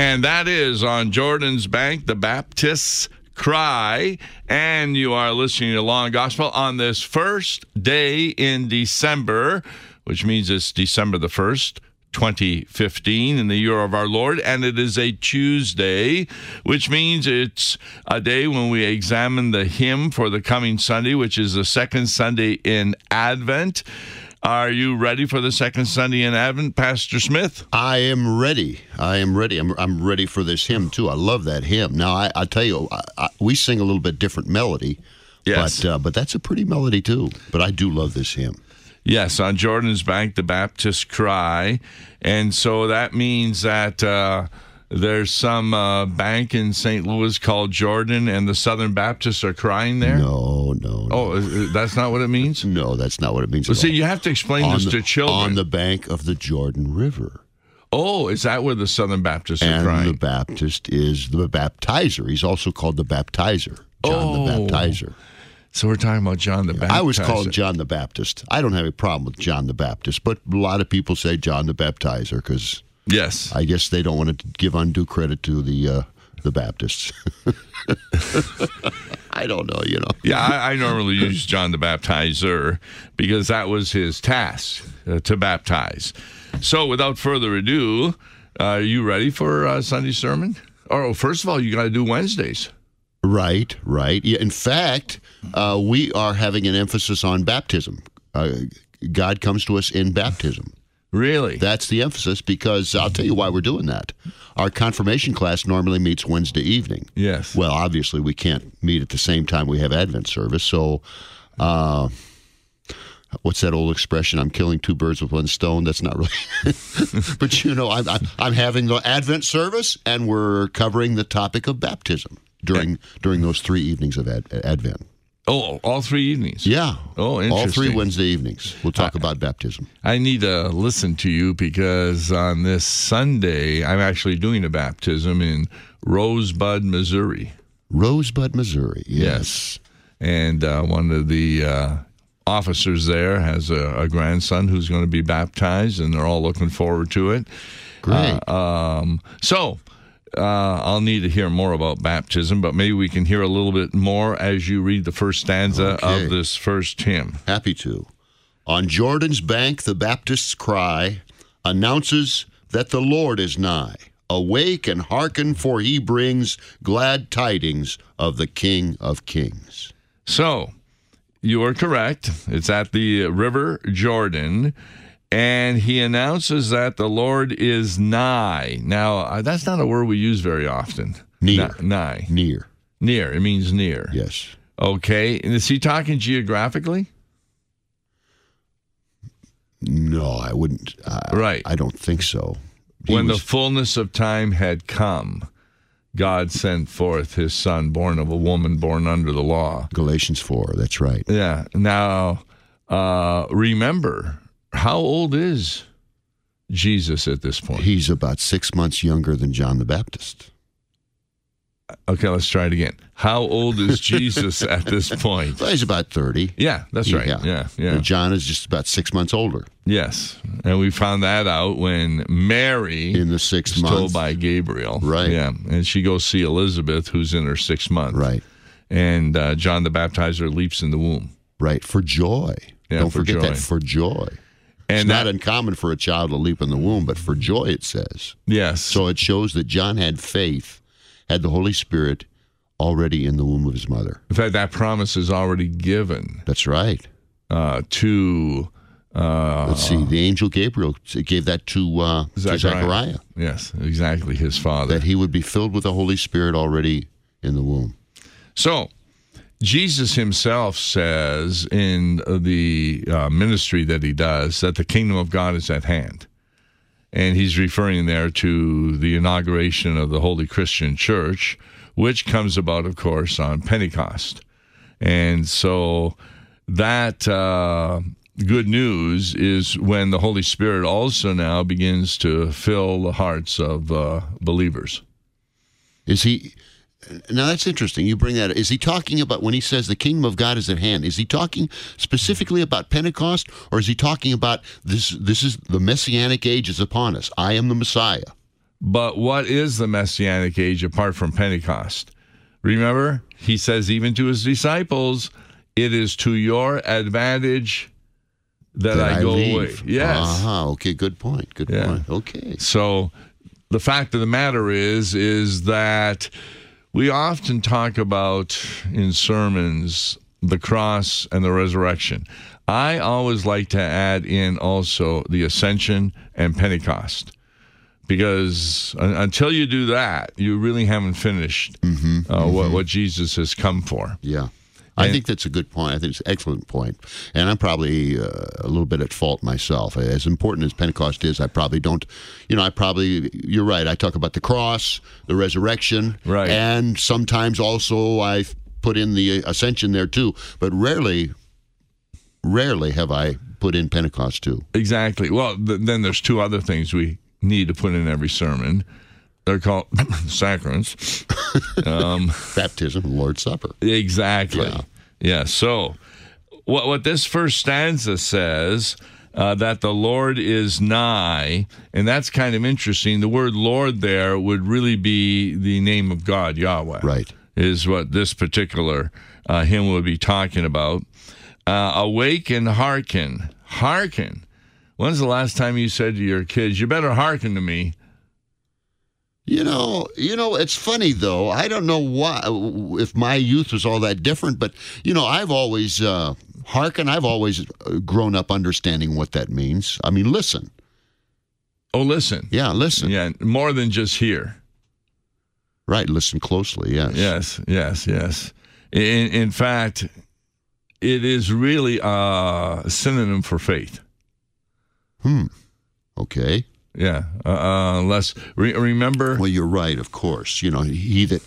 And that is On Jordan's Bank, the Baptists Cry. And you are listening to Law and Gospel on this first day in December, which means it's December the 1st. 2015 in the year of our Lord, and it is a Tuesday, which means it's a day when we examine the hymn for the coming Sunday, which is the second Sunday in Advent. Are you ready for the second Sunday in Advent, Pastor Smith? I am ready. I'm ready for this hymn, too. I love that hymn. Now, I tell you, we sing a little bit different melody, yes, but that's a pretty melody, too. But I do love this hymn. Yes, On Jordan's Bank, the Baptists Cry. And so that means that there's some bank in St. Louis called Jordan, and the Southern Baptists are crying there? No. Oh, that's not what it means? No, that's not what it means. Well, see, you have to explain this to children. On the bank of the Jordan River. Oh, is that where the Southern Baptists are crying? crying? And the Baptist is the baptizer. He's also called the baptizer, John the Baptizer. So we're talking about John the Baptist. I was called John the Baptist. I don't have a problem with John the Baptist, but a lot of people say John the Baptizer because yes, I guess they don't want to give undue credit to the Baptists. I don't know, Yeah, I normally use John the Baptizer because that was his task, to baptize. So without further ado, are you ready for Sunday's sermon? Oh, first of all, you got to do Wednesdays. Right. Yeah, in fact, we are having an emphasis on baptism. God comes to us in baptism. Really? That's the emphasis because I'll tell you why we're doing that. Our confirmation class normally meets Wednesday evening. Yes. Well, obviously, we can't meet at the same time we have Advent service. So, what's that old expression? I'm killing two birds with one stone. That's not really. But, I'm having the Advent service, and we're covering the topic of baptism during those 3 evenings of Advent. Oh, all 3 evenings? Yeah. Oh, interesting. All 3 Wednesday evenings. We'll talk about baptism. I need to listen to you because on this Sunday, I'm actually doing a baptism in Rosebud, Missouri. Rosebud, Missouri, yes. And one of the officers there has a grandson who's going to be baptized, and they're all looking forward to it. Great. I'll need to hear more about baptism, but maybe we can hear a little bit more as you read the first stanza of this first hymn. Happy to. On Jordan's bank, the Baptists' cry announces that the Lord is nigh. Awake and hearken, for he brings glad tidings of the King of Kings. So, you are correct. It's at the River Jordan. And he announces that the Lord is nigh. Now, that's not a word we use very often. Near. Nigh. Near. Near. It means near. Yes. Okay. And is he talking geographically? No, I wouldn't. Right. I don't think so. When the fullness of time had come, God sent forth his son, born of a woman, born under the law. Galatians 4, that's right. Yeah. Now, remember, how old is Jesus at this point? He's about 6 months younger than John the Baptist. Okay, let's try it again. How old is Jesus at this point? Well, he's about 30. Yeah, that's right. Yeah. And John is just about 6 months older. Yes, and we found that out when Mary in the 6th month told by Gabriel. Right. Yeah, and she goes see Elizabeth, who's in her 6th month. Right. And John the Baptizer leaps in the womb. Right, for joy. Yeah, Don't forget that, for joy. And it's not uncommon for a child to leap in the womb, but for joy, it says. Yes. So it shows that John had faith, had the Holy Spirit already in the womb of his mother. In fact, that promise is already given. That's right. To... let's see, the angel Gabriel gave that to Zechariah. Yes, exactly, his father. That he would be filled with the Holy Spirit already in the womb. So... Jesus himself says in the ministry that he does that the kingdom of God is at hand. And he's referring there to the inauguration of the Holy Christian Church, which comes about, of course, on Pentecost. And so that good news is when the Holy Spirit also now begins to fill the hearts of believers. Is he... Now, that's interesting. You bring that. Is he talking about, when he says the kingdom of God is at hand, is he talking specifically about Pentecost, or is he talking about this is the Messianic age is upon us? I am the Messiah. But what is the Messianic age apart from Pentecost? Remember, he says even to his disciples, it is to your advantage that I go leave. away. Yes. Okay, good point. Good point. Okay. So the fact of the matter is that we often talk about in sermons the cross and the resurrection. I always like to add in also the ascension and Pentecost, because until you do that, you really haven't finished what Jesus has come for. Yeah. I think that's a good point. I think it's an excellent point. And I'm probably a little bit at fault myself. As important as Pentecost is, I probably don't, you're right. I talk about the cross, the resurrection, right, and sometimes also I put in the ascension there too, but rarely have I put in Pentecost too. Exactly. Well, then there's two other things we need to put in every sermon. They're called sacraments. Baptism, Lord's Supper. Exactly. Yeah. So what this first stanza says, that the Lord is nigh, and that's kind of interesting. The word Lord there would really be the name of God, Yahweh. Right. Is what this particular hymn would be talking about. Awake and hearken. Hearken. When's the last time you said to your kids, you better hearken to me? You know, it's funny, though. I don't know why, if my youth was all that different, but, I've always, hearken, I've always grown up understanding what that means. I mean, listen. Oh, listen. Yeah, listen. Yeah, more than just hear. Right, listen closely, yes. Yes. In fact, it is really a synonym for faith. Okay. Yeah. Remember. Well, you're right, of course. He that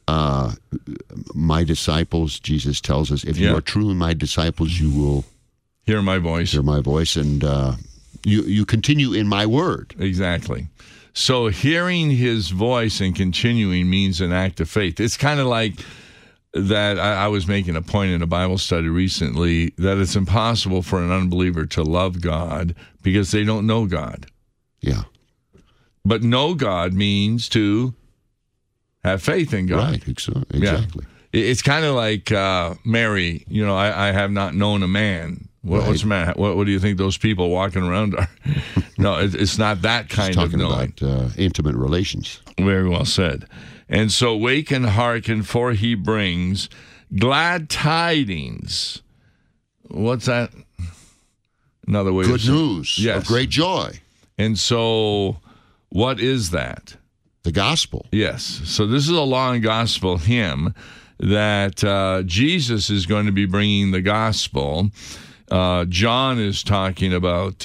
my disciples, Jesus tells us, if you are truly my disciples, you will hear my voice. And you continue in my word. Exactly. So hearing his voice and continuing means an act of faith. It's kind of like that. I was making a point in a Bible study recently that it's impossible for an unbeliever to love God because they don't know God. Yeah. But know God means to have faith in God. Right, exactly. Yeah. It's kind of like Mary, I have not known a man. What's the matter? What do you think those people walking around are? No, it's not that kind of knowing. Talking about intimate relations. Very well said. And so wake and hearken, for he brings glad tidings. What's that? Another way Good news. Yes. Of great joy. And so what is that? The gospel. Yes. So this is a long gospel hymn that Jesus is going to be bringing the gospel. John is talking about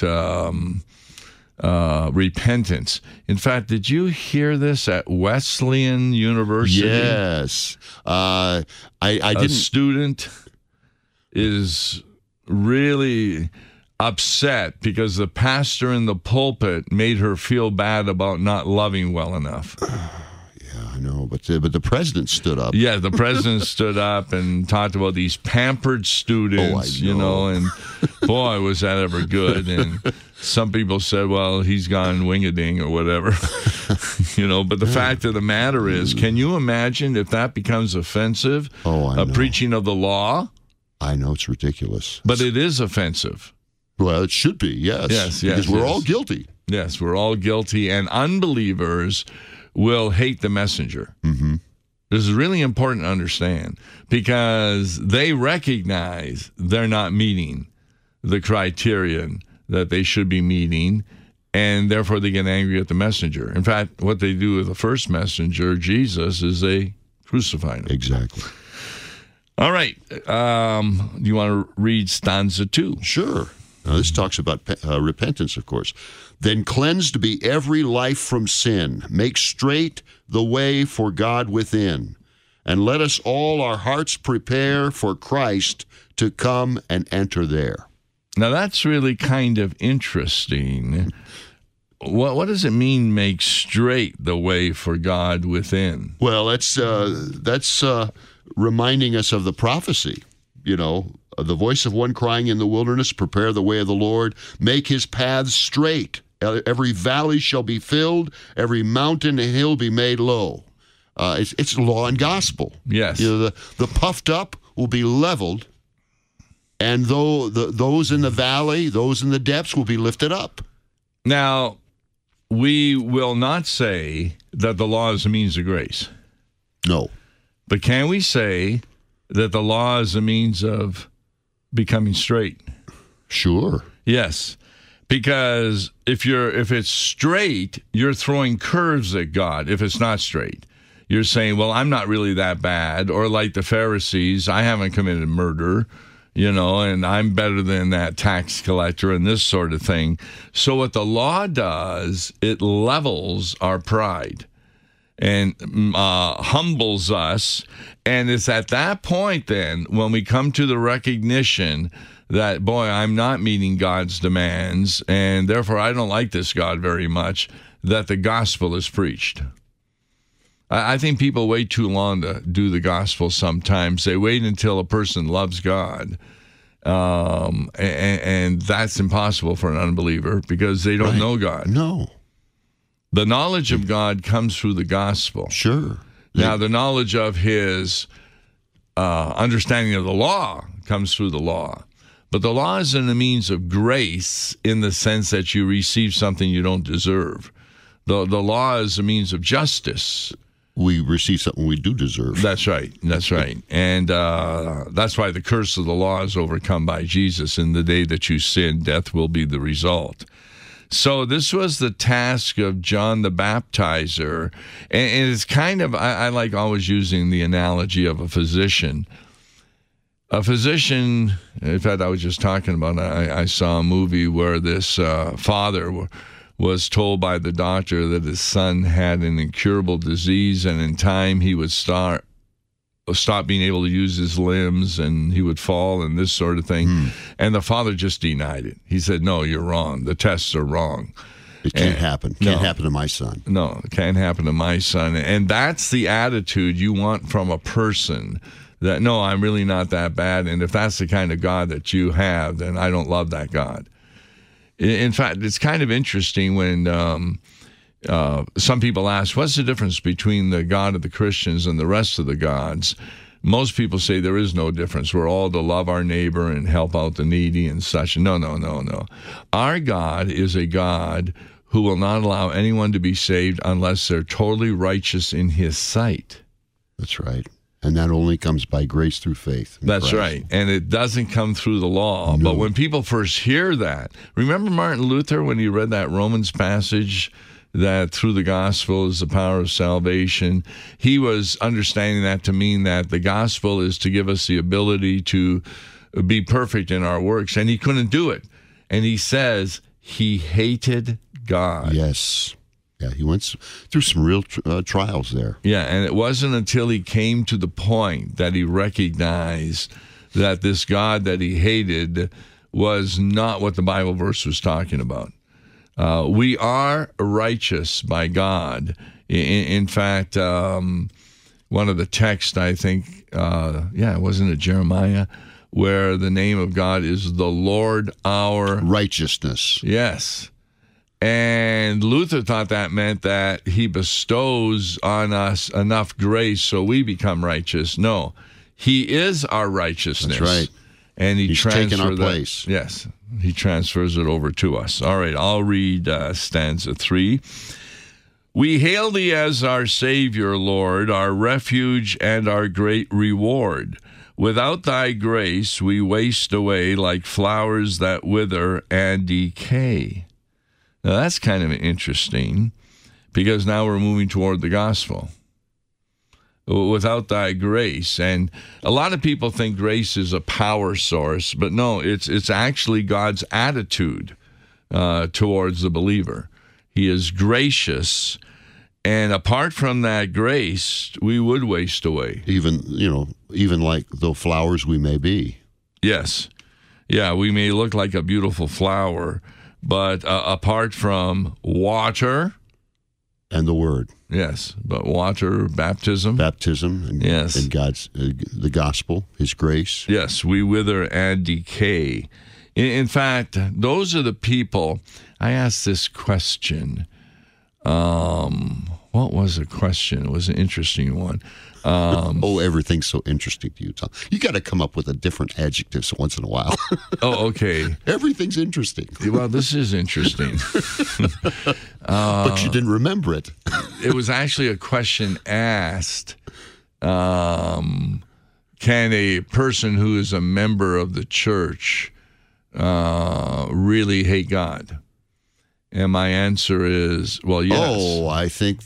repentance. In fact, did you hear this at Wesleyan University? Yes. I didn't. A student is really upset because the pastor in the pulpit made her feel bad about not loving well enough. Yeah, I know, but the president stood up. Yeah, the president stood up and talked about these pampered students, and boy, was that ever good. And some people said, well, he's gone wing-a-ding or whatever, but the fact of the matter is, can you imagine if that becomes offensive? I know. Preaching of the law? I know, it's ridiculous. But it is offensive. Well, it should be, yes. Yes. Because we're all guilty. Yes, we're all guilty, and unbelievers will hate the messenger. Mm-hmm. This is really important to understand because they recognize they're not meeting the criterion that they should be meeting, and therefore they get angry at the messenger. In fact, what they do with the first messenger, Jesus, is they crucify him. Exactly. All right. Do you want to read stanza 2? Sure. Now, this talks about repentance, of course. Then cleansed be every life from sin. Make straight the way for God within. And let us all our hearts prepare for Christ to come and enter there. Now, that's really kind of interesting. What does it mean, make straight the way for God within? Well, that's reminding us of the prophecy, the voice of one crying in the wilderness, prepare the way of the Lord, make his paths straight. Every valley shall be filled, every mountain and hill be made low. It's law and gospel. Yes. The puffed up will be leveled, and those in the valley, those in the depths will be lifted up. Now, we will not say that the law is a means of grace. No. But can we say that the law is a means of becoming straight? Sure. Yes. Because if it's straight, you're throwing curves at God. If it's not straight, you're saying, well, I'm not really that bad. Or like the Pharisees, I haven't committed murder, and I'm better than that tax collector and this sort of thing. So what the law does, it levels our pride and humbles us. And it's at that point then when we come to the recognition that, boy, I'm not meeting God's demands, and therefore I don't like this God very much, that the gospel is preached. I think people wait too long to do the gospel sometimes. They wait until a person loves God. And that's impossible for an unbeliever because they don't know God. No. The knowledge of God comes through the gospel. Sure. Now, the knowledge of his understanding of the law comes through the law. But the law isn't a means of grace in the sense that you receive something you don't deserve. The law is a means of justice. We receive something we do deserve. That's right. That's right. And that's why the curse of the law is overcome by Jesus. In the day that you sin, death will be the result. So this was the task of John the Baptizer. And it's kind of, I like always using the analogy of a physician. A physician, in fact, I was just talking about, I saw a movie where this father was told by the doctor that his son had an incurable disease, and in time he would stop being able to use his limbs, and he would fall and this sort of thing. And the father just denied it. He said, no, you're wrong. The tests are wrong. It can't happen. Can't happen to my son. No, it can't happen to my son. And that's the attitude you want from a person, that, no, I'm really not that bad. And if that's the kind of God that you have, then I don't love that God. In fact, it's kind of interesting when some people ask, what's the difference between the God of the Christians and the rest of the gods? Most people say there is no difference. We're all to love our neighbor and help out the needy and such. No. Our God is a God who will not allow anyone to be saved unless they're totally righteous in his sight. That's right. And that only comes by grace through faith. That's right. And it doesn't come through the law. No. But when people first hear that, remember Martin Luther when he read that Romans passage that through the gospel is the power of salvation? He was understanding that to mean that the gospel is to give us the ability to be perfect in our works. And he couldn't do it. And he says he hated God. Yes. Yeah, he went through some real trials there. Yeah, and it wasn't until he came to the point that he recognized that this God that he hated was not what the Bible verse was talking about. We are righteous by God. In fact, one of the texts, I think, wasn't it Jeremiah, where the name of God is the Lord our righteousness. Yes. And Luther thought that meant that he bestows on us enough grace so we become righteous. No, he is our righteousness. That's right. And he's taken our place. Yes, he transfers it over to us. All right, I'll read stanza 3. We hail thee as our Savior, Lord, our refuge and our great reward. Without thy grace we waste away like flowers that wither and decay. Now, that's kind of interesting because now we're moving toward the gospel. Without thy grace. And a lot of people think grace is a power source, but no, it's actually God's attitude towards the believer. He is gracious, and apart from that grace, we would waste away. Even like the flowers we may be. Yes. Yeah, we may look like a beautiful flower, but apart from water and the word, yes, but water, baptism, and, yes, and God's the gospel, His grace, yes, we wither and decay. In fact, those are the people. I asked this question. What was the question? It was an interesting one. Everything's so interesting to you, Tom. You got to come up with a different adjectives once in a while. Oh, okay. Everything's interesting. Well, this is interesting. But you didn't remember it. It was actually a question asked. Can a person who is a member of the church really hate God? And my answer is, well, yes. Oh, I think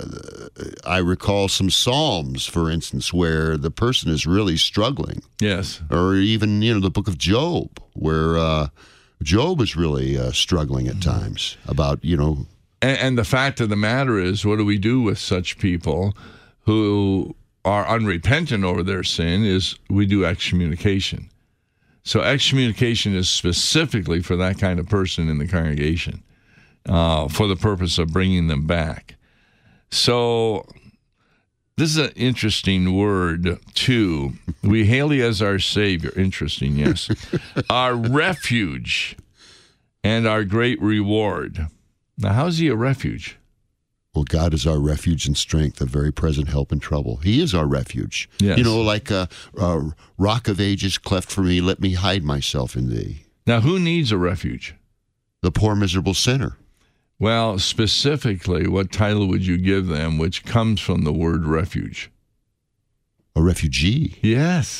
I recall some Psalms, for instance, where the person is really struggling. Yes. Or even, the book of Job, where Job is really struggling at times about, And the fact of the matter is, what do we do with such people who are unrepentant over their sin is we do excommunication. So excommunication is specifically for that kind of person in the congregation. For the purpose of bringing them back. So this is an interesting word, too. We hail thee as our Savior. Interesting, yes. Our refuge and our great reward. Now, how's he a refuge? Well, God is our refuge and strength, a very present help in trouble. He is our refuge. Yes. Like a rock of ages cleft for me, let me hide myself in thee. Now, who needs a refuge? The poor, miserable sinner. Well, specifically, what title would you give them, which comes from the word refuge? A refugee. Yes.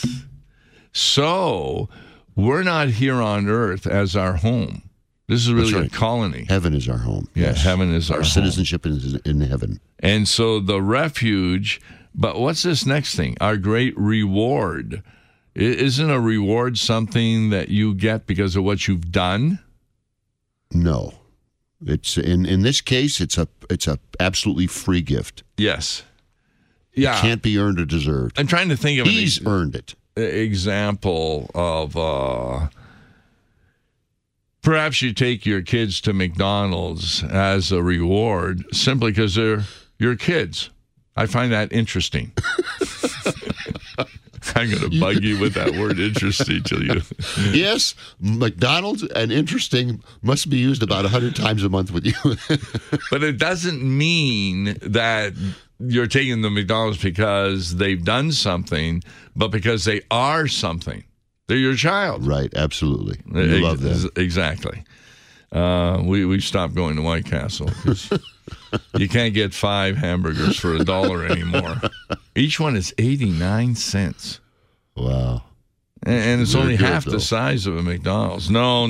So, we're not here on earth as our home. This is really a colony. Heaven is our home. Yeah, yes. Heaven is our home. Our citizenship is in heaven. And so the refuge, but what's this next thing? Our great reward. Isn't a reward something that you get because of what you've done? No. It's in this case, it's a absolutely free gift. Yes, yeah, it can't be earned or deserved. I'm trying to think of he's earned it. Example of perhaps you take your kids to McDonald's as a reward simply because they're your kids. I find that interesting. I'm going to bug you with that word interesting till you. Yes, McDonald's and interesting must be used about 100 times a month with you. But it doesn't mean that you're taking the McDonald's because they've done something, but because they are something. They're your child. Right, absolutely. You love them. Exactly. We stopped going to White Castle because you can't get 5 hamburgers for $1 anymore. Each one is 89 cents. Wow. And it's only half the size of a McDonald's. No.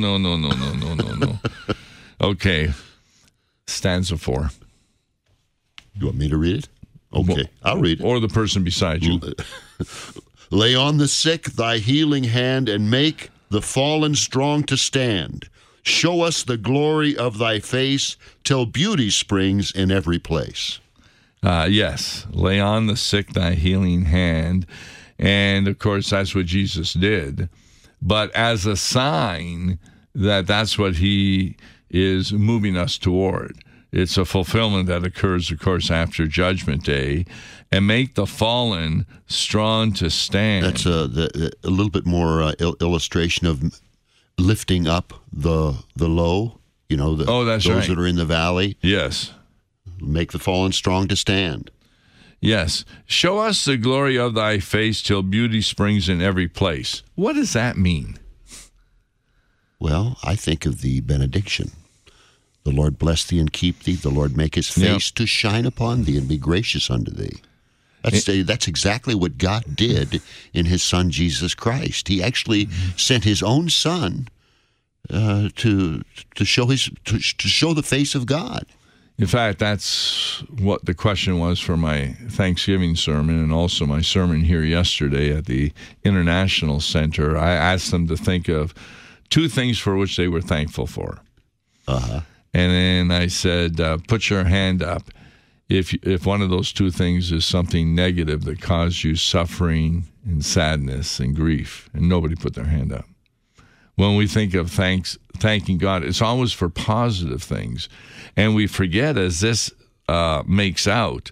Okay. Stanza 4. You want me to read it? Okay, I'll read it. Or the person beside you. Lay on the sick thy healing hand and make the fallen strong to stand. Show us the glory of thy face till beauty springs in every place. Yes, lay on the sick thy healing hand. And, of course, that's what Jesus did. But as a sign that that's what he is moving us toward. It's a fulfillment that occurs, of course, after Judgment Day. And make the fallen strong to stand. That's a little bit more illustration of lifting up the low, that's those right. that are in the valley. Yes. Make the fallen strong to stand. Yes. Show us the glory of thy face till beauty springs in every place. What does that mean? Well, I think of the benediction. The Lord bless thee and keep thee. The Lord make his face to shine upon thee and be gracious unto thee. That's exactly what God did in his Son, Jesus Christ. He actually sent his own Son to show the face of God. In fact, that's what the question was for my Thanksgiving sermon and also my sermon here yesterday at the International Center. I asked them to think of 2 things for which they were thankful for. Uh-huh. And then I said, put your hand up if one of those 2 things is something negative that caused you suffering and sadness and grief. And nobody put their hand up. When we think of thanking God, it's always for positive things. And we forget, as this makes out,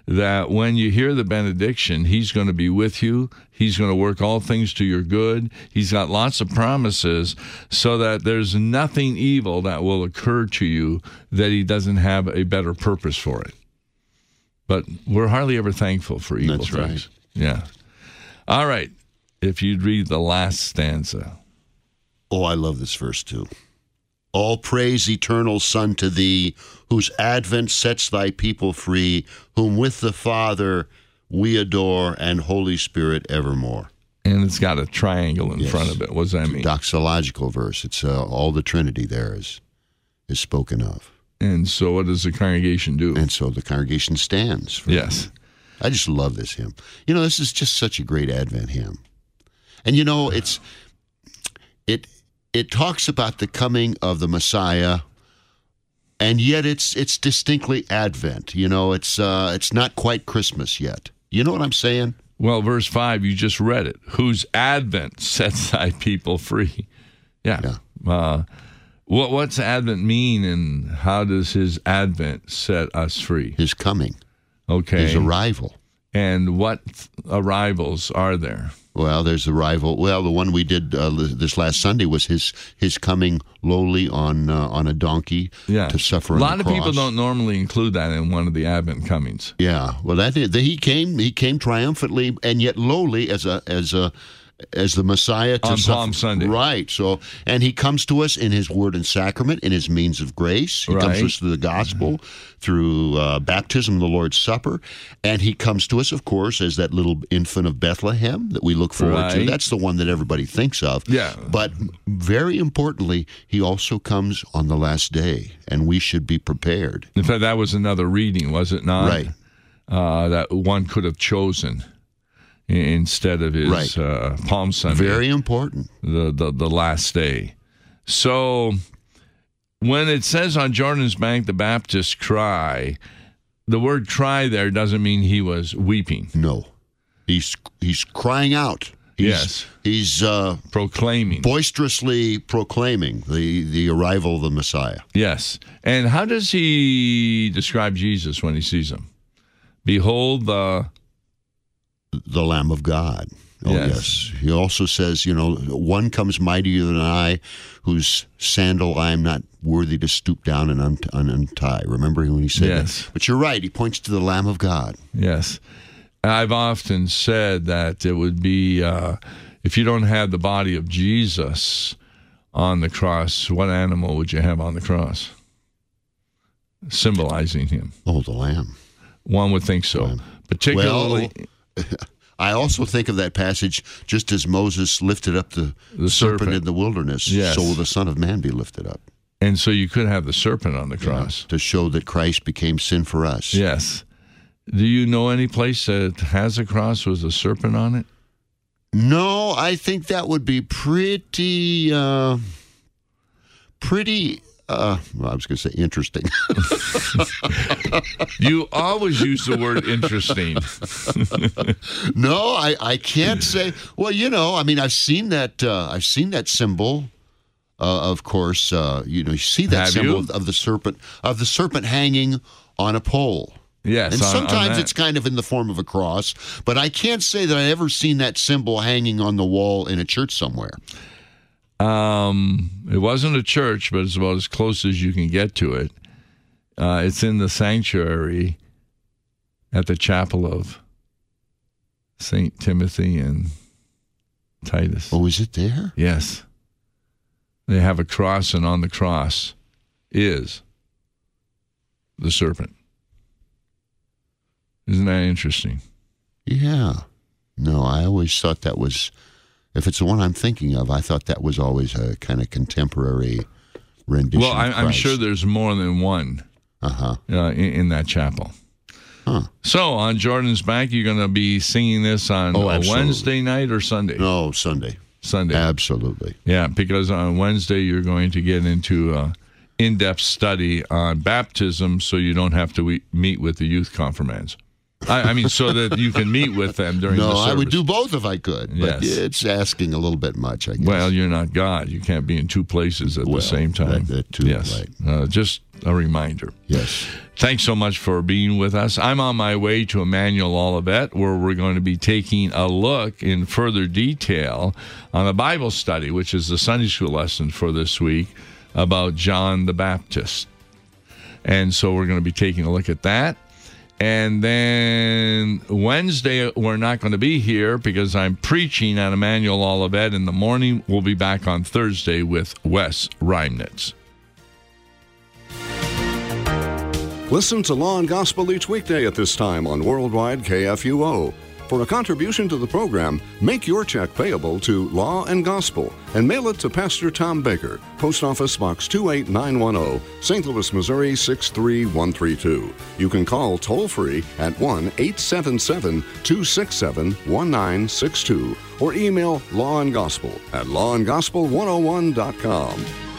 that when you hear the benediction, he's going to be with you. He's going to work all things to your good. He's got lots of promises so that there's nothing evil that will occur to you that he doesn't have a better purpose for it. But we're hardly ever thankful for evil That's things. right. Yeah. All right. If you'd read the last stanza. Oh, I love this verse too. All praise, eternal Son, to thee, whose advent sets thy people free, whom with the Father we adore, and Holy Spirit evermore. And it's got a triangle in front of it. What does that mean? Doxological verse. It's all the Trinity there is spoken of. And so what does the congregation do? And so the congregation stands for Yes. him. I just love this hymn. You know, this is just such a great Advent hymn. And you know, it talks about the coming of the Messiah, and yet it's distinctly Advent. You know, it's not quite Christmas yet. You know what I'm saying? Well, verse 5, you just read it. Whose advent sets thy people free. Yeah. What's Advent mean, and how does his advent set us free? His coming. Okay. His arrival. And what arrivals are there? Well, there's the arrival. Well, the one we did this last Sunday was his coming lowly on a donkey to suffer on the cross. A lot of people don't normally include that in one of the Advent comings. Yeah. Well, he came triumphantly and yet lowly as the Messiah to on suffer. Palm Sunday. Right. So, and he comes to us in his word and sacrament, in his means of grace. He comes to us through the gospel, through baptism, the Lord's Supper. And he comes to us, of course, as that little infant of Bethlehem that we look forward to. That's the one that everybody thinks of. Yeah. But very importantly, he also comes on the last day, and we should be prepared. In fact, that was another reading, was it not? Right. That one could have chosen instead of his Palm Sunday. Very important. The last day. So when it says on Jordan's bank, the Baptists cry, the word cry there doesn't mean he was weeping. No. He's crying out. He's proclaiming. Boisterously proclaiming the arrival of the Messiah. Yes. And how does he describe Jesus when he sees him? Behold the Lamb of God. Oh, yes. He also says, one comes mightier than I, whose sandal I am not worthy to stoop down and untie. Remember when he said that? But you're right. He points to the Lamb of God. Yes. I've often said that it would be, if you don't have the body of Jesus on the cross, what animal would you have on the cross? Symbolizing him. Oh, the Lamb. One would think so. Particularly... I also think of that passage just as Moses lifted up the serpent in the wilderness, so will the Son of Man be lifted up. And so you could have the serpent on the cross. To show that Christ became sin for us. Yes. Do you know any place that has a cross with a serpent on it? No, I think that would be pretty I was going to say interesting. You always use the word interesting. No, I can't say. Well, I've seen that symbol. Of course, you see that symbol of the serpent hanging on a pole. Yes, and sometimes it's kind of in the form of a cross, but I can't say that I've ever seen that symbol hanging on the wall in a church somewhere. It wasn't a church, but it's about as close as you can get to it. It's in the sanctuary at the chapel of St. Timothy and Titus. Oh, is it there? Yes. They have a cross, and on the cross is the serpent. Isn't that interesting? Yeah. No, I always thought that was... If it's the one I'm thinking of, I thought that was always a kind of contemporary rendition. Well, I'm sure there's more than one in that chapel. Huh. So on Jordan's Bank, you're going to be singing this on Wednesday night or Sunday? No, Sunday. Sunday. Absolutely. Yeah, because on Wednesday you're going to get into in-depth study on baptism so you don't have to meet with the youth confirmands. I mean, so that you can meet with them during the No, service. I would do both if I could. But Yes. it's asking a little bit much, I guess. Well, you're not God. You can't be in two places at the same time. that too, yes. right. Just a reminder. Yes. Thanks so much for being with us. I'm on my way to Emmanuel Olivet, where we're going to be taking a look in further detail on a Bible study, which is the Sunday school lesson for this week, about John the Baptist. And so we're going to be taking a look at that. And then Wednesday, we're not going to be here because I'm preaching at Emmanuel Olivet in the morning. We'll be back on Thursday with Wes Reimnitz. Listen to Law and Gospel each weekday at this time on Worldwide KFUO. For a contribution to the program, make your check payable to Law and Gospel and mail it to Pastor Tom Baker, Post Office Box 28910, St. Louis, Missouri 63132. You can call toll-free at 1-877-267-1962 or email lawandgospel@lawandgospel101.com.